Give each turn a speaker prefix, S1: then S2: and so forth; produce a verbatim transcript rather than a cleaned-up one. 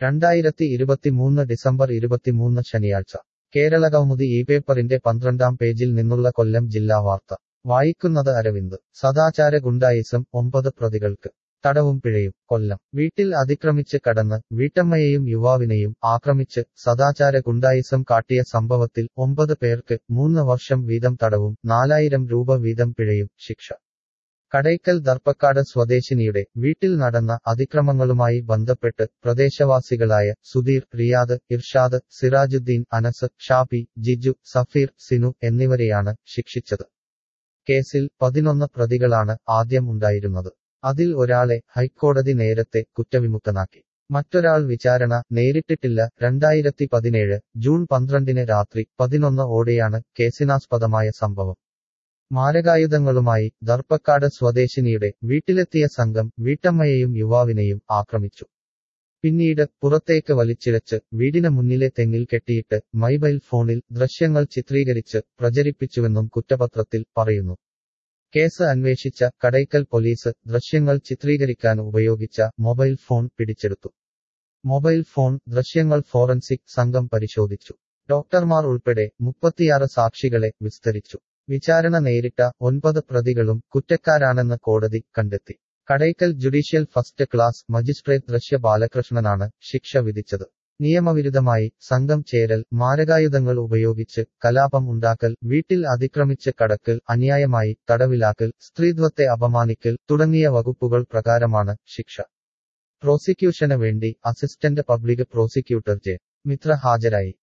S1: രണ്ടായിരത്തി ഇരുപത്തിമൂന്ന് ഡിസംബർ ഇരുപത്തിമൂന്ന് ശനിയാഴ്ച കേരളകൗമുദി ഈ പേപ്പറിന്റെ പന്ത്രണ്ടാം പേജിൽ നിന്നുള്ള കൊല്ലം ജില്ലാ വാർത്ത വായിക്കുന്നത് അരവിന്ദ് സദാചാര ഗുണ്ടായിസം ഒമ്പത് പ്രതികൾക്ക് തടവും പിഴയും കൊല്ലം വീട്ടിൽ അതിക്രമിച്ച് കടന്ന് വീട്ടമ്മയെയും യുവാവിനെയും ആക്രമിച്ച് സദാചാര ഗുണ്ടായിസം കാട്ടിയ സംഭവത്തിൽ ഒമ്പത് പേർക്ക് മൂന്ന് വർഷം വീതം തടവും നാലായിരം രൂപ വീതം പിഴയും ശിക്ഷ കടയ്ക്കൽ ദർപ്പക്കാട് സ്വദേശിനിയുടെ വീട്ടിൽ നടന്ന അതിക്രമങ്ങളുമായി ബന്ധപ്പെട്ട് പ്രദേശവാസികളായ സുധീർ റിയാദ് ഇർഷാദ് സിറാജുദ്ദീൻ അനസ് ഷാഫി ജിജു സഫീർ സിനു എന്നിവരെയാണ് ശിക്ഷിച്ചത് കേസിൽ പതിനൊന്ന് പ്രതികളാണ് ആദ്യം ഉണ്ടായിരുന്നത് അതിൽ ഒരാളെ ഹൈക്കോടതി നേരത്തെ കുറ്റവിമുക്തനാക്കി മറ്റൊരാൾ വിചാരണ നേരിട്ടിട്ടില്ല രണ്ടായിരത്തി പതിനേഴ് ജൂൺ പന്ത്രണ്ടിന് രാത്രി പതിനൊന്ന് ഓടെയാണ് കേസിനാസ്പദമായ സംഭവം മാരകായുധങ്ങളുമായി ദർപ്പക്കാട് സ്വദേശിനിയുടെ വീട്ടിലെത്തിയ സംഘം വീട്ടമ്മയെയും യുവാവിനെയും ആക്രമിച്ചു പിന്നീട് പുറത്തേക്ക് വലിച്ചിഴച്ച് വീടിന് മുന്നിലെ തെങ്ങിൽ കെട്ടിയിട്ട് മൊബൈൽ ഫോണിൽ ദൃശ്യങ്ങൾ ചിത്രീകരിച്ച് പ്രചരിപ്പിച്ചുവെന്നും കുറ്റപത്രത്തിൽ പറയുന്നു കേസ് അന്വേഷിച്ച കടയ്ക്കൽ പോലീസ് ദൃശ്യങ്ങൾ ചിത്രീകരിക്കാൻ ഉപയോഗിച്ച മൊബൈൽ ഫോൺ പിടിച്ചെടുത്തു മൊബൈൽ ഫോൺ ദൃശ്യങ്ങൾ ഫോറൻസിക് സംഘം പരിശോധിച്ചു ഡോക്ടർമാർ ഉൾപ്പെടെ മുപ്പത്തിയാറ് സാക്ഷികളെ വിസ്തരിച്ചു വിചാരണ നേരിട്ട ഒൻപത് പ്രതികളും കുറ്റക്കാരാണെന്ന് കോടതി കണ്ടെത്തി Kadakkal judicial first class magistrate Drishya ബാലകൃഷ്ണനാണ് ശിക്ഷ വിധിച്ചത് നിയമവിരുദ്ധമായി സംഘം ചേരൽ മാരകായുധങ്ങൾ ഉപയോഗിച്ച് കലാപം ഉണ്ടാക്കൽ വീട്ടിൽ അതിക്രമിച്ച് കടക്കൽ അന്യായമായി തടവിലാക്കൽ സ്ത്രീത്വത്തെ അപമാനിക്കൽ തുടങ്ങിയ വകുപ്പുകൾ പ്രകാരമാണ് ശിക്ഷ പ്രോസിക്യൂഷന് വേണ്ടി assistant public prosecutor J Mithra ഹാജരായി